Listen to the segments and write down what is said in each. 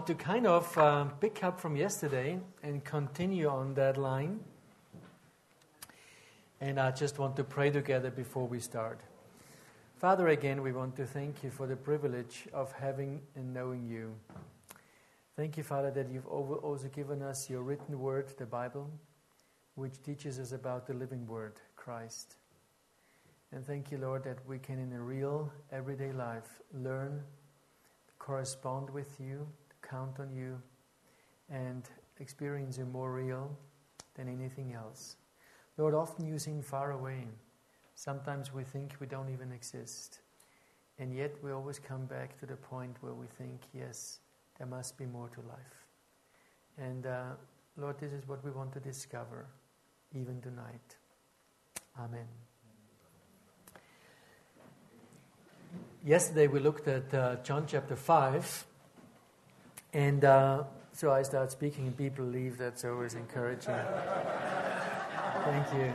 To kind of pick up from yesterday and continue on that line. And I just want to pray together before we start. Father, again, we want to thank you for the privilege of having and knowing you. Thank you, Father, that you've also given us your written word, the Bible, which teaches us about the living word, Christ. And thank you, Lord, that we can in a real, everyday life learn, correspond with you, count on you, and experience you more real than anything else. Lord, often you seem far away. Sometimes we think we don't even exist. And yet we always come back to the point where we think, yes, there must be more to life. And Lord, this is what we want to discover even tonight. Amen. Yesterday we looked at John chapter 5. And so I start speaking and people leave. That's always encouraging. Thank you.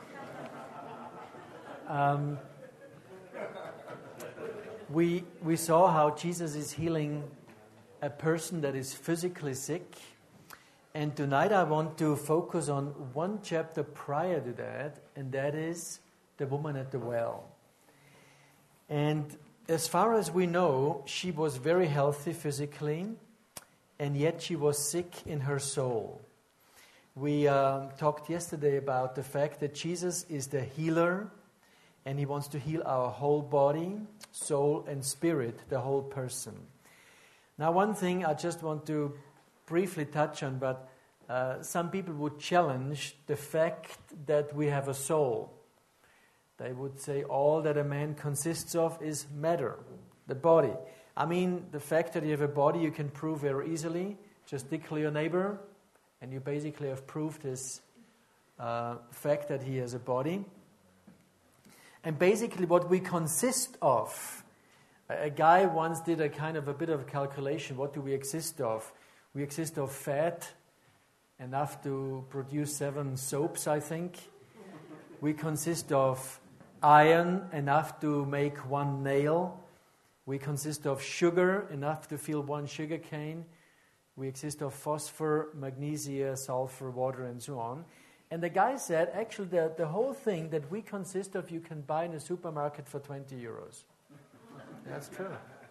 We saw how Jesus is healing a person that is physically sick. And tonight I want to focus on one chapter prior to that, and that is the woman at the well. And as far as we know, she was very healthy physically, and yet she was sick in her soul. We talked yesterday about the fact that Jesus is the healer, and he wants to heal our whole body, soul, and spirit, the whole person. Now, one thing I just want to briefly touch on, but some people would challenge the fact that we have a soul. They would say all that a man consists of is matter, the body. I mean, the fact that you have a body you can prove very easily. Just tickle your neighbor, and you basically have proved his fact that he has a body. And basically what we consist of, a guy once did a kind of a bit of calculation. What do we exist of? We exist of fat, enough to produce 7 soaps, I think. We consist of iron, enough to make 1 nail. We consist of sugar, enough to fill 1 sugar cane. We exist of phosphor, magnesia, sulfur, water, and so on. And the guy said, actually, the whole thing that we consist of, you can buy in a supermarket for 20 euros. That's true.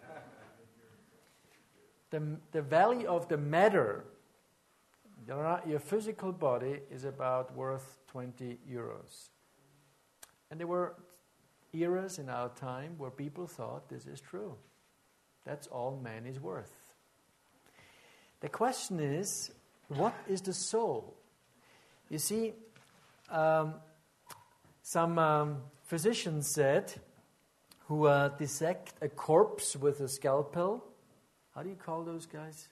The value of the matter, your physical body, is about worth 20 euros. And there were eras in our time where people thought this is true. That's all man is worth. The question is, what is the soul? You see, some physicians said, who dissect a corpse with a scalpel. How do you call those guys?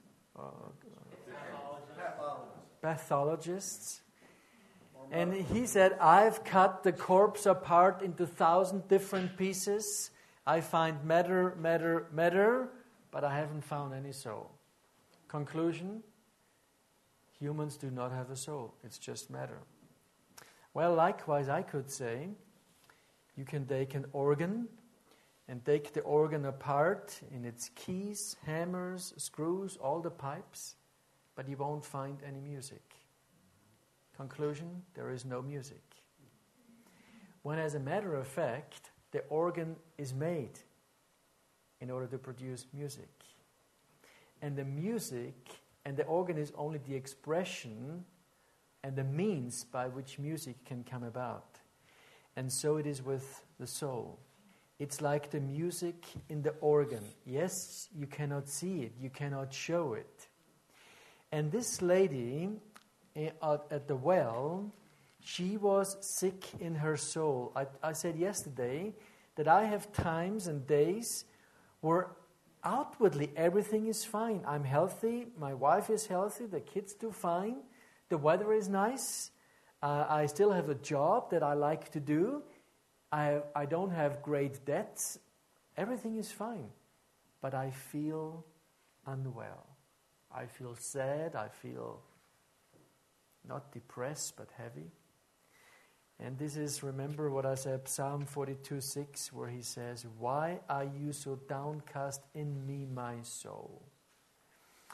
Pathologists. And he said, I've cut the corpse apart into 1,000 different pieces. I find matter, but I haven't found any soul. Conclusion, humans do not have a soul. It's just matter. Well, likewise, I could say, you can take an organ and take the organ apart in its keys, hammers, screws, all the pipes, but you won't find any music. Conclusion, there is no music. When, as a matter of fact, the organ is made in order to produce music. And the music and the organ is only the expression and the means by which music can come about. And so it is with the soul. It's like the music in the organ. Yes, you cannot see it, you cannot show it. And this lady at the well, she was sick in her soul. I said yesterday that I have times and days where outwardly everything is fine. I'm healthy, my wife is healthy, the kids do fine, the weather is nice, I still have a job that I like to do, I don't have great debts, everything is fine. But I feel unwell. I feel sad, I feel not depressed, but heavy. And this is, remember what I said, Psalm 42:6, where he says, "Why are you so downcast in me, my soul?"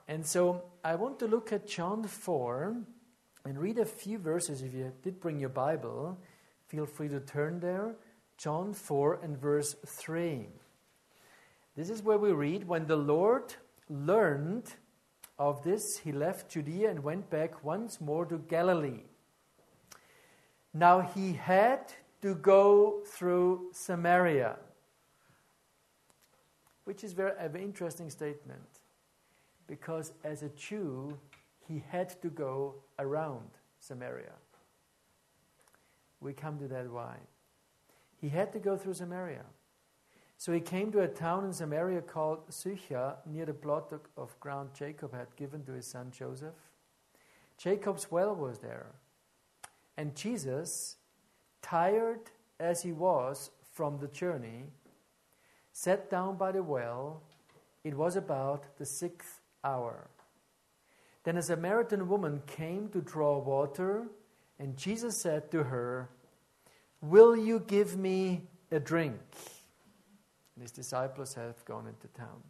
And so I want to look at John 4 and read a few verses. If you did bring your Bible, feel free to turn there. John 4 and verse 3. This is where we read, when the Lord learned of this, he left Judea and went back once more to Galilee. Now he had to go through Samaria, which is a very interesting statement, because as a Jew, he had to go around Samaria. We come to that why. He had to go through Samaria. So he came to a town in Samaria called Sychar, near the plot of ground Jacob had given to his son Joseph. Jacob's well was there. And Jesus, tired as he was from the journey, sat down by the well. It was about the 6th hour. Then a Samaritan woman came to draw water, and Jesus said to her, "Will you give me a drink?" And his disciples have gone into town.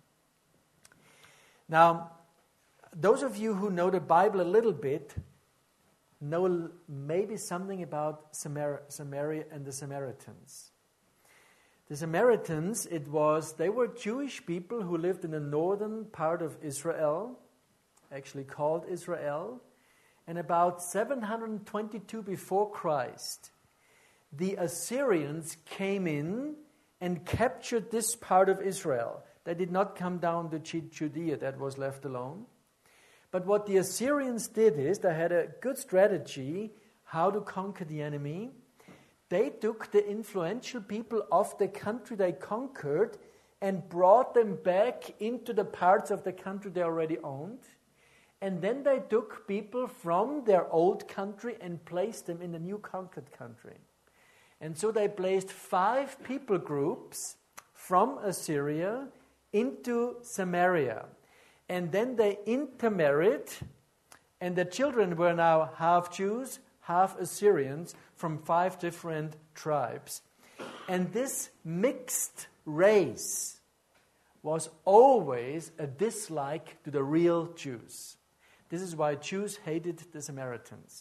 Now, those of you who know the Bible a little bit know maybe something about Samaria and the Samaritans. The Samaritans, they were Jewish people who lived in the northern part of Israel, actually called Israel, and about 722 before Christ, the Assyrians came in and captured this part of Israel. They did not come down to Judea, that was left alone. But what the Assyrians did is, they had a good strategy how to conquer the enemy. They took the influential people of the country they conquered and brought them back into the parts of the country they already owned. And then they took people from their old country and placed them in the new conquered country. And so they placed 5 people groups from Assyria into Samaria. And then they intermarried, and the children were now half Jews, half Assyrians, from 5 different tribes. And this mixed race was always a dislike to the real Jews. This is why Jews hated the Samaritans.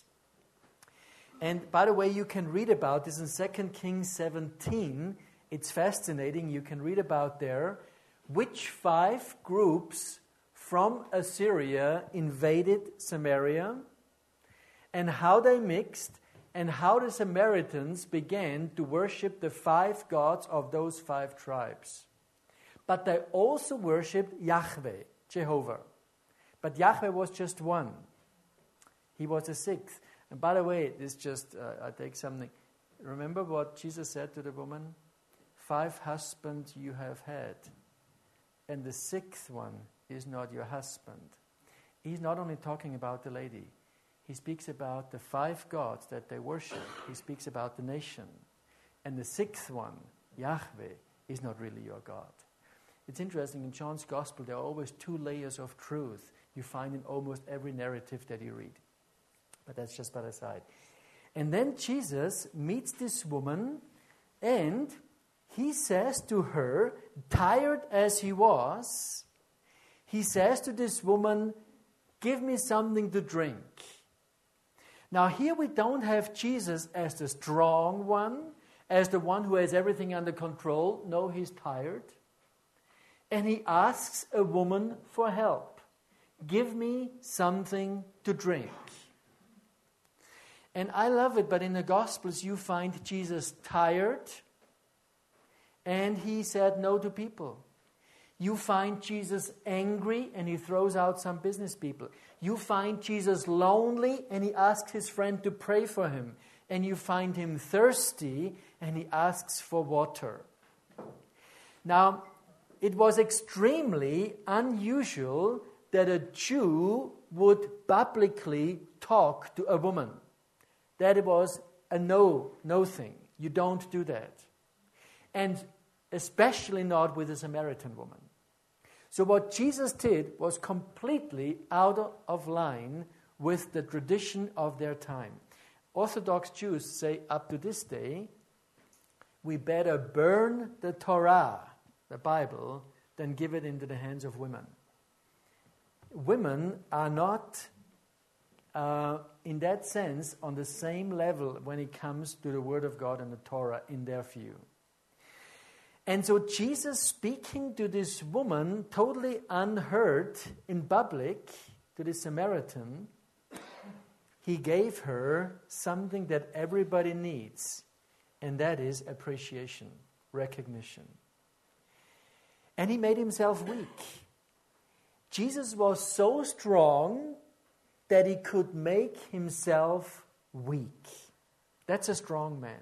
And by the way, you can read about this in 2 Kings 17. It's fascinating. You can read about there which 5 groups from Assyria invaded Samaria, and how they mixed, and how the Samaritans began to worship the 5 gods of those 5 tribes. But they also worshipped Yahweh, Jehovah. But Yahweh was just one. He was the 6th. And by the way, I take something. Remember what Jesus said to the woman? 5 husbands you have had, and the 6th one is not your husband. He's not only talking about the lady. He speaks about the 5 gods that they worship. He speaks about the nation. And the 6th one, Yahweh, is not really your God. It's interesting, in John's Gospel, there are always 2 layers of truth you find in almost every narrative that you read. But that's just by the side. And then Jesus meets this woman, and he says to her, tired as he was, he says to this woman, "Give me something to drink." Now here we don't have Jesus as the strong one, as the one who has everything under control. No, he's tired. And he asks a woman for help. "Give me something to drink." And I love it, but in the Gospels you find Jesus tired, and he said no to people. You find Jesus angry, and he throws out some business people. You find Jesus lonely, and he asks his friend to pray for him. And you find him thirsty, and he asks for water. Now, it was extremely unusual that a Jew would publicly talk to a woman. That was a no thing. You don't do that. And especially not with a Samaritan woman. So what Jesus did was completely out of line with the tradition of their time. Orthodox Jews say up to this day, we better burn the Torah, the Bible, than give it into the hands of women. women are not, in that sense, on the same level when it comes to the Word of God and the Torah in their view. And so Jesus, speaking to this woman, totally unheard in public, to the Samaritan, he gave her something that everybody needs, and that is appreciation, recognition. And he made himself weak. Jesus was so strong that he could make himself weak. That's a strong man.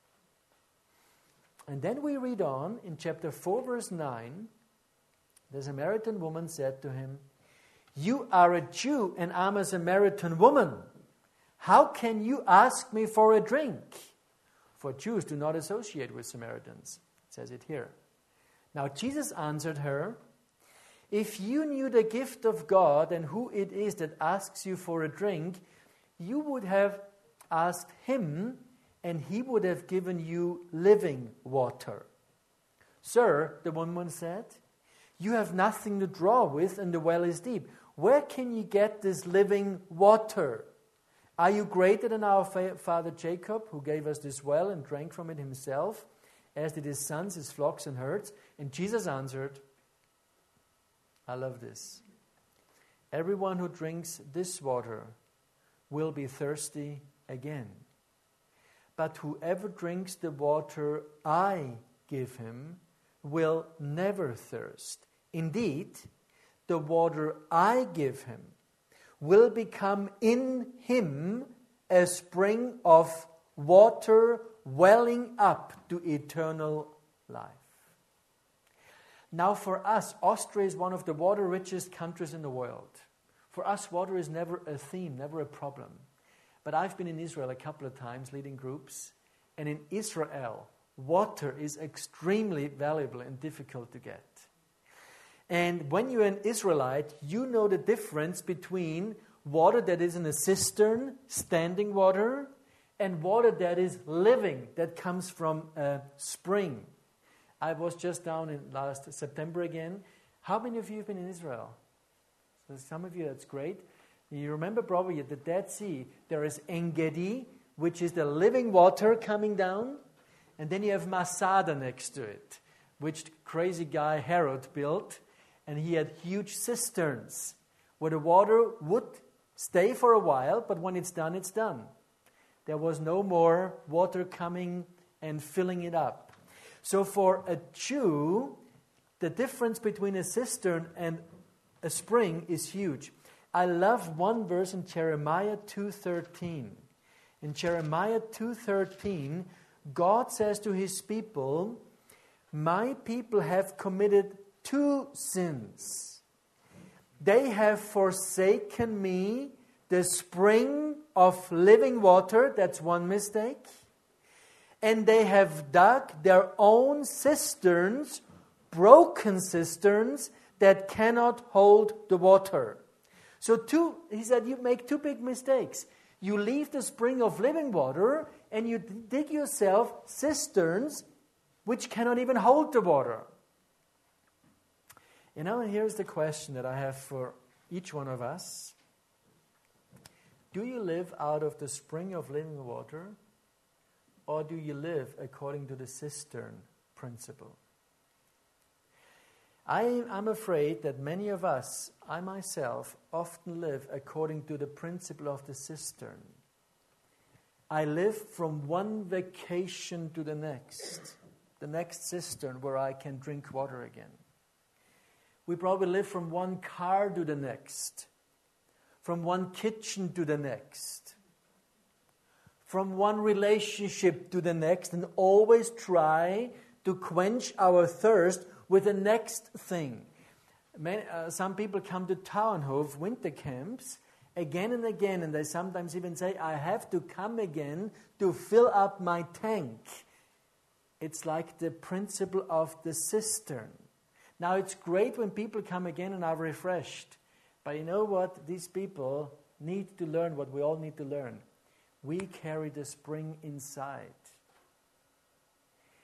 And then we read on in chapter 4, verse 9, the Samaritan woman said to him, "You are a Jew and I'm a Samaritan woman. How can you ask me for a drink?" For Jews do not associate with Samaritans. It says it here. Now Jesus answered her, "If you knew the gift of God and who it is that asks you for a drink, you would have asked him, and he would have given you living water." "Sir," the woman said, "you have nothing to draw with, and the well is deep. Where can you get this living water? Are you greater than our father Jacob, who gave us this well and drank from it himself, as did his sons, his flocks and herds?" And Jesus answered, I love this, "Everyone who drinks this water will be thirsty again. But whoever drinks the water I give him will never thirst. Indeed, the water I give him will become in him a spring of water welling up to eternal life." Now for us, Austria is one of the water richest countries in the world. For us, water is never a theme, never a problem. But I've been in Israel a couple of times leading groups, and in Israel, water is extremely valuable and difficult to get. And when you're an Israelite, you know the difference between water that is in a cistern, standing water, and water that is living, that comes from a spring. I was just down in last September again. How many of you have been in Israel? So some of you, that's great. You remember probably at the Dead Sea, there is En-Gedi, which is the living water coming down. And then you have Masada next to it, which the crazy guy Herod built. And he had huge cisterns where the water would stay for a while, but when it's done, it's done. There was no more water coming and filling it up. So for a Jew, the difference between a cistern and a spring is huge. I love one verse in Jeremiah 2:13. In Jeremiah 2:13, God says to his people, "My people have committed two sins. They have forsaken me, the spring of living water," that's one mistake, "and they have dug their own cisterns, broken cisterns that cannot hold the water." So he said, you make two big mistakes. You leave the spring of living water and you dig yourself cisterns which cannot even hold the water. You know, and here's the question that I have for each one of us. Do you live out of the spring of living water, or do you live according to the cistern principle? I'm afraid that many of us, I myself, often live according to the principle of the cistern. I live from one vacation to the next cistern where I can drink water again. We probably live from one car to the next, from one kitchen to the next, from one relationship to the next, and always try to quench our thirst with the next thing. Some people come to Tauernhof winter camps again and again, and they sometimes even say, "I have to come again to fill up my tank." It's like the principle of the cistern. Now, it's great when people come again and are refreshed. But you know what? These people need to learn what we all need to learn. We carry the spring inside.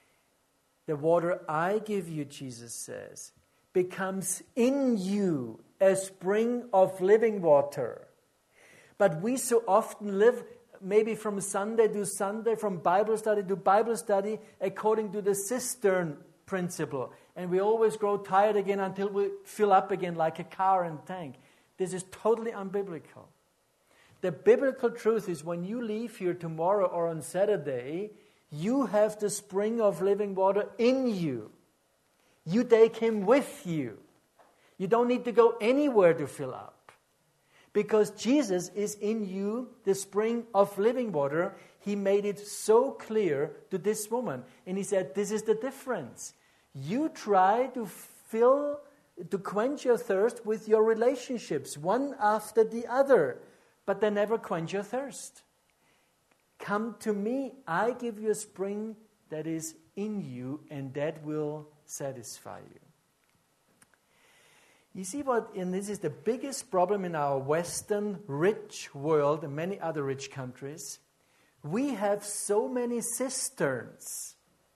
The water I give you, Jesus says, becomes in you a spring of living water. But we so often live maybe from Sunday to Sunday, from Bible study to Bible study, according to the cistern principle. And we always grow tired again until we fill up again like a car and tank. This is totally unbiblical. The biblical truth is when you leave here tomorrow or on Saturday, you have the spring of living water in you. You take him with you. You don't need to go anywhere to fill up. Because Jesus is in you, the spring of living water. He made it so clear to this woman. And he said, this is the difference. You try to quench your thirst with your relationships, one after the other, but they never quench your thirst. Come to me, I give you a spring that is in you, and that will satisfy you. You see what, and this is the biggest problem in our Western rich world and many other rich countries. We have so many cisterns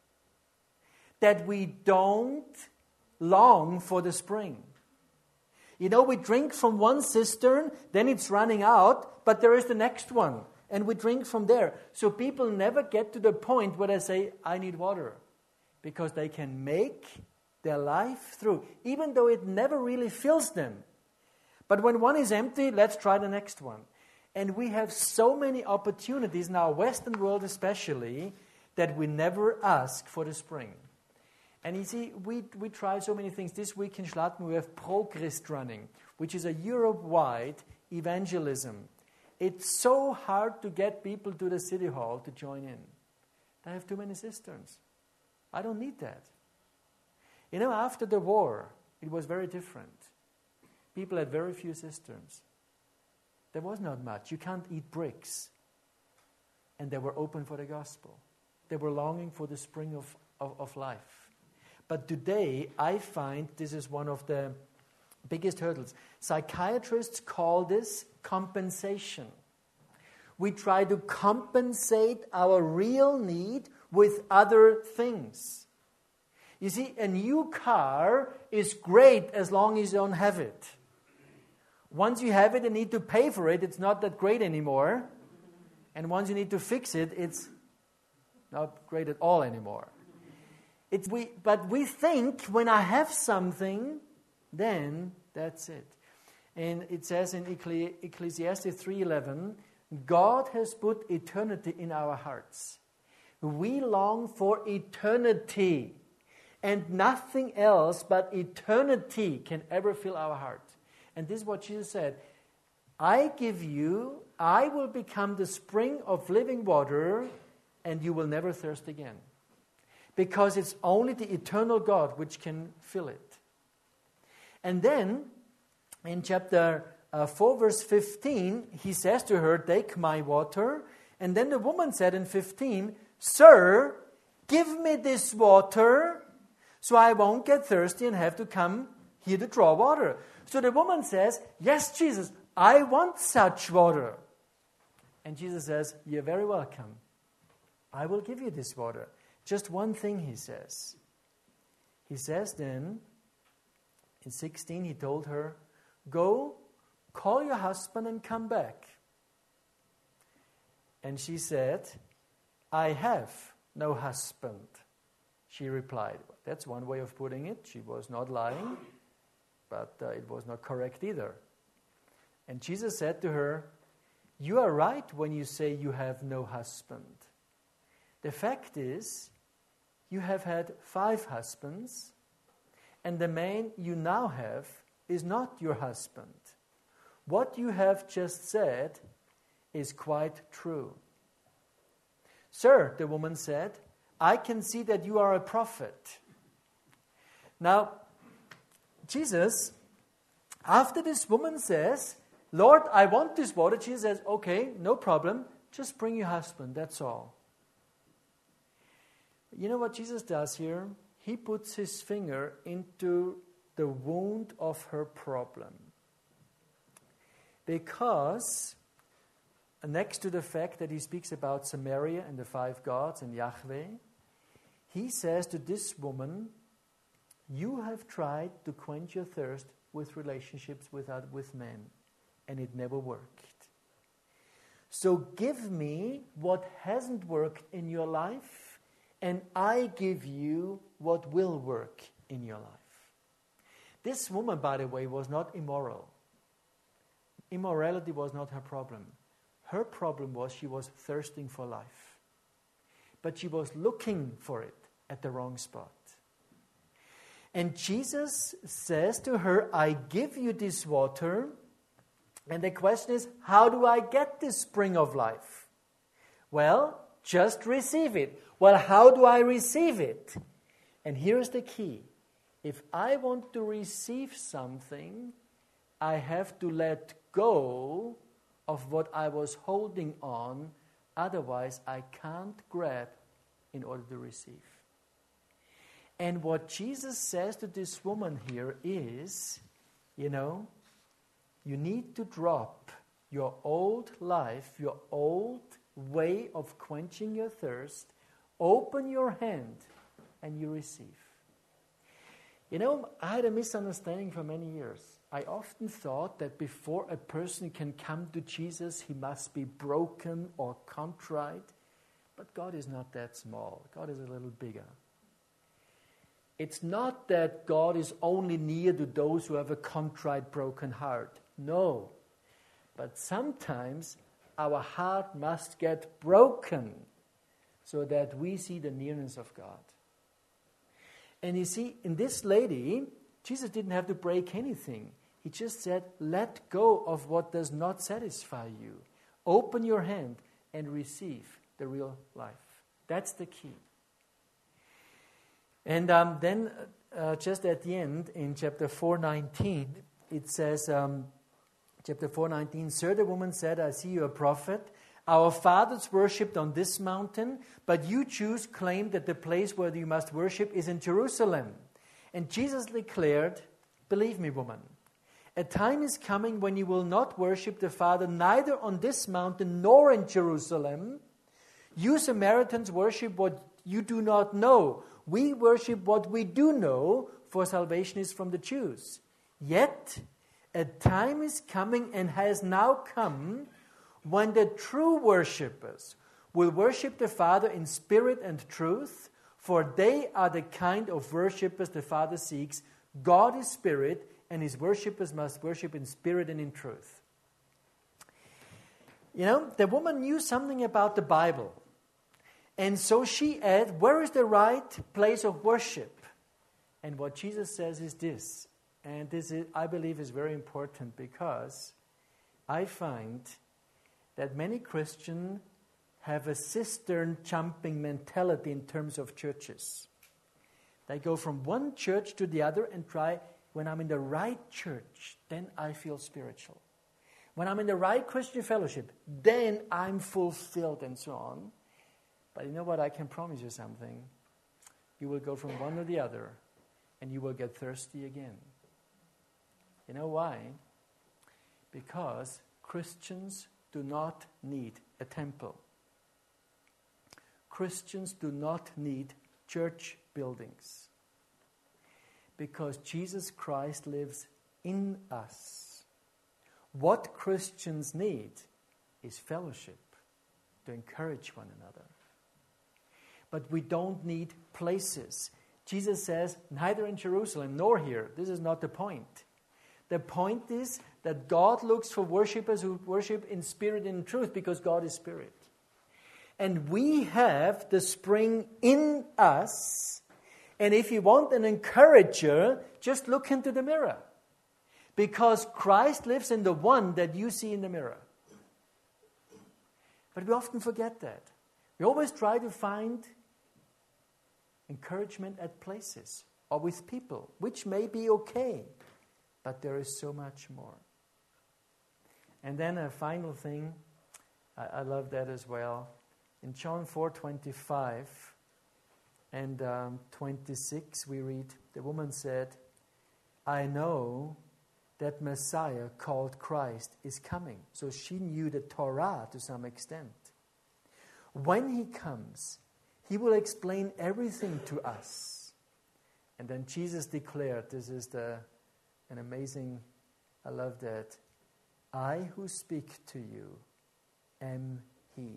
that we don't long for the spring. You know, we drink from one cistern, then it's running out, but there is the next one, and we drink from there. So people never get to the point where they say, I need water, because they can make their life through, even though it never really fills them. But when one is empty, let's try the next one. And we have so many opportunities in our Western world especially that we never ask for the spring. And you see, we try so many things. This week in Schlatten we have ProChrist running, which is a Europe-wide evangelism. It's so hard to get people to the city hall to join in. They have too many cisterns. I don't need that. You know, after the war, it was very different. People had very few cisterns. There was not much. You can't eat bricks. And they were open for the gospel. They were longing for the spring of life. But today, I find this is one of the biggest hurdles. Psychiatrists call this compensation. We try to compensate our real need with other things. You see, a new car is great as long as you don't have it. Once you have it and need to pay for it, it's not that great anymore. And once you need to fix it, it's not great at all anymore. But we think when I have something, then that's it. And it says in Ecclesiastes 3:11, God has put eternity in our hearts. We long for eternity. And nothing else but eternity can ever fill our heart. And this is what Jesus said. I will become the spring of living water, and you will never thirst again. Because it's only the eternal God which can fill it. And then, in chapter 4, verse 15, he says to her, take my water. And then the woman said in 15, Sir, give me this water, so I won't get thirsty and have to come here to draw water. So the woman says, yes, Jesus, I want such water. And Jesus says, you're very welcome. I will give you this water. Just one thing he says. He says then, in 16, he told her, go, call your husband and come back. And she said, I have no husband. She replied, that's one way of putting it. She was not lying, but it was not correct either. And Jesus said to her, you are right when you say you have no husband. The fact is, you have had 5 husbands, and the man you now have is not your husband. What you have just said is quite true. Sir, the woman said, I can see that you are a prophet. Now, Jesus, after this woman says, Lord, I want this water, Jesus says, okay, no problem, just bring your husband, that's all. You know what Jesus does here? He puts his finger into the wound of her problem. Because next to the fact that he speaks about Samaria and the 5 gods and Yahweh, he says to this woman, you have tried to quench your thirst with relationships with men, and it never worked. So give me what hasn't worked in your life, and I give you what will work in your life. This woman, by the way, was not immoral. Immorality was not her problem. Her problem was she was thirsting for life. But she was looking for it at the wrong spot. And Jesus says to her, I give you this water. And the question is, how do I get this spring of life? Well, just receive it. Well, how do I receive it? And here's the key. If I want to receive something, I have to let go of what I was holding on. Otherwise, I can't grab in order to receive. And what Jesus says to this woman here is, you need to drop your old life, your old way of quenching your thirst, open your hand, and you receive. I had a misunderstanding for many years. I often thought that before a person can come to Jesus, he must be broken or contrite. But God is not that small. God is a little bigger. It's not that God is only near to those who have a contrite, broken heart. No. But sometimes our heart must get broken so that we see the nearness of God. And you see, in this lady, Jesus didn't have to break anything. He just said, let go of what does not satisfy you. Open your hand and receive the real life. That's the key. And then just at the end, in chapter 4:19, it says, chapter 4:19, Sir, the woman said, I see you a prophet. Our fathers worshipped on this mountain, but you Jews claim that the place where you must worship is in Jerusalem. And Jesus declared, believe me, woman, a time is coming when you will not worship the Father neither on this mountain nor in Jerusalem. You Samaritans worship what you do not know. We worship what we do know, for salvation is from the Jews. Yet, a time is coming and has now come when the true worshippers will worship the Father in spirit and truth, for they are the kind of worshippers the Father seeks. God is spirit, and his worshippers must worship in spirit and in truth. The woman knew something about the Bible. And so she asked, where is the right place of worship? And what Jesus says is this. And this, I believe, is very important because I find that many Christians have a cistern jumping mentality in terms of churches. They go from one church to the other and try, when I'm in the right church, then I feel spiritual. When I'm in the right Christian fellowship, then I'm fulfilled and so on. But you know what? I can promise you something. You will go from one to the other, and you will get thirsty again. You know why? Because Christians do not need a temple. Christians do not need church buildings. Because Jesus Christ lives in us. What Christians need is fellowship to encourage one another. But we don't need places. Jesus says, neither in Jerusalem nor here. This is not the point. The point is that God looks for worshipers who worship in spirit and in truth because God is spirit. And we have the spring in us. And if you want an encourager, just look into the mirror. Because Christ lives in the one that you see in the mirror. But we often forget that. We always try to find encouragement at places or with people, which may be okay, but there is so much more. And then a final thing, I love that as well. In John 4:25 and 26, we read, the woman said, I know that Messiah called Christ is coming. So she knew the Torah to some extent. When he comes, he will explain everything to us. And then Jesus declared, this is the an amazing, I love that. I who speak to you am He.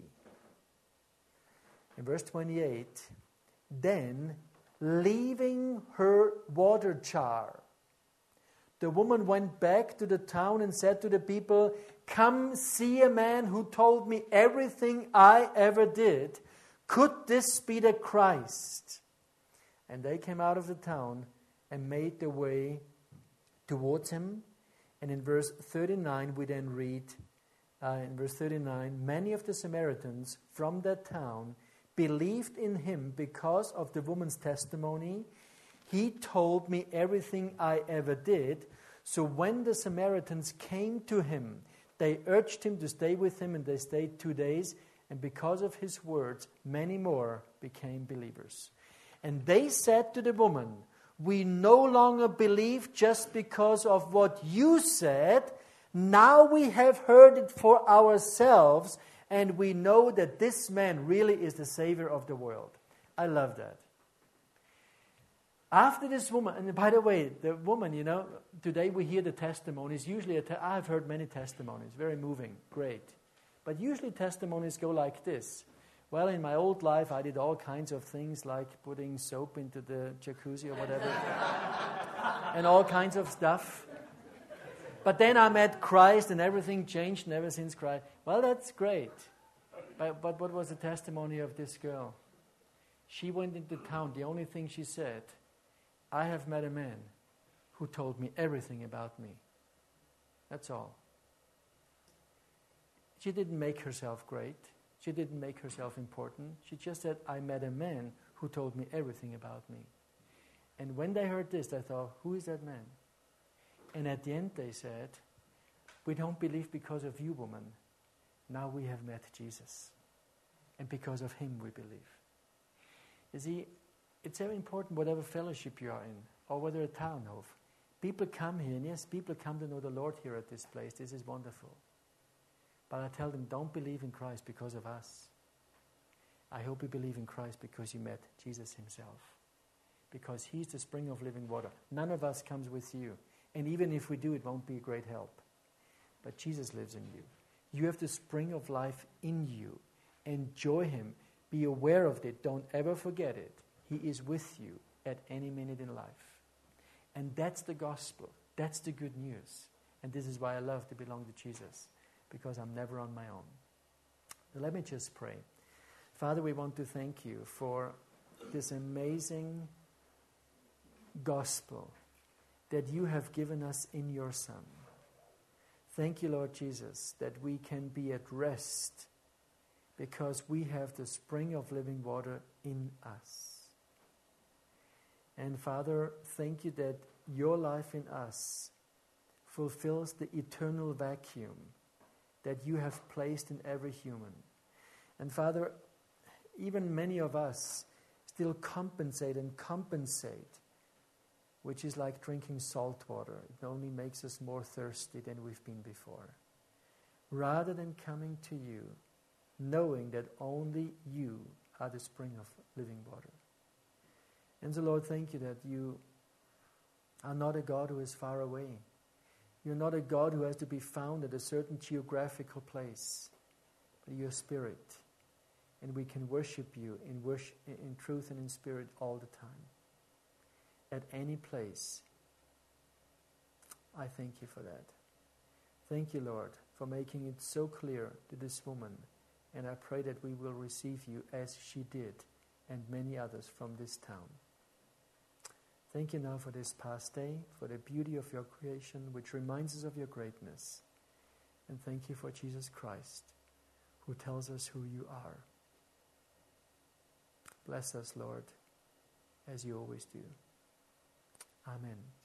In verse 28, then leaving her water jar, the woman went back to the town and said to the people, "Come see a man who told me everything I ever did. Could this be the Christ?" And they came out of the town and made their way towards him. And in verse 39 we then read, in verse 39, many of the Samaritans from that town believed in him because of the woman's testimony. He told me everything I ever did. So when the Samaritans came to him, they urged him to stay with him, and they stayed 2 days. And because of his words, many more became believers. And they said to the woman, "We no longer believe just because of what you said. Now we have heard it for ourselves, and we know that this man really is the Savior of the world." I love that. After this woman, and by the way, the woman, today we hear the testimonies. Usually, I've heard many testimonies, very moving, great. But usually testimonies go like this. Well, in my old life, I did all kinds of things like putting soap into the jacuzzi or whatever, and all kinds of stuff. But then I met Christ, and everything changed, and ever since Christ. Well, that's great. But what was the testimony of this girl? She went into town. The only thing she said, "I have met a man who told me everything about me." That's all. She didn't make herself great. She didn't make herself important. She just said, "I met a man who told me everything about me." And when they heard this, they thought, "Who is that man?" And at the end they said, "We don't believe because of you, woman. Now we have met Jesus. And because of him we believe." You see, it's very important whatever fellowship you are in, or whether a town of. People come here, and yes, people come to know the Lord here at this place. This is wonderful. But I tell them, don't believe in Christ because of us. I hope you believe in Christ because you met Jesus himself. Because he's the spring of living water. None of us comes with you. And even if we do, it won't be a great help. But Jesus lives in you. You have the spring of life in you. Enjoy him. Be aware of it. Don't ever forget it. He is with you at any minute in life. And that's the gospel. That's the good news. And this is why I love to belong to Jesus. Because I'm never on my own. Now let me just pray. Father, we want to thank you for this amazing gospel that you have given us in your Son. Thank you, Lord Jesus, that we can be at rest because we have the spring of living water in us. And Father, thank you that your life in us fulfills the eternal vacuum that you have placed in every human. And Father, even many of us still compensate, which is like drinking salt water. It only makes us more thirsty than we've been before. Rather than coming to you, knowing that only you are the spring of living water. And so, Lord, thank you that you are not a God who is far away. You're not a God who has to be found at a certain geographical place, but you're spirit. And we can worship you in truth and in spirit all the time. At any place. I thank you for that. Thank you, Lord, for making it so clear to this woman. And I pray that we will receive you as she did, and many others from this town. Thank you now for this past day, for the beauty of your creation, which reminds us of your greatness. And thank you for Jesus Christ, who tells us who you are. Bless us, Lord, as you always do. Amen.